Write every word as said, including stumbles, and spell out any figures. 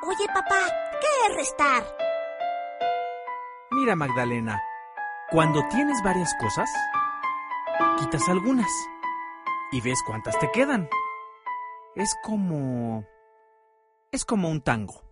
Oye, papá, ¿qué es restar? Mira, Magdalena, cuando tienes varias cosas, quitas algunas y ves cuántas te quedan. Es como... es como un tango.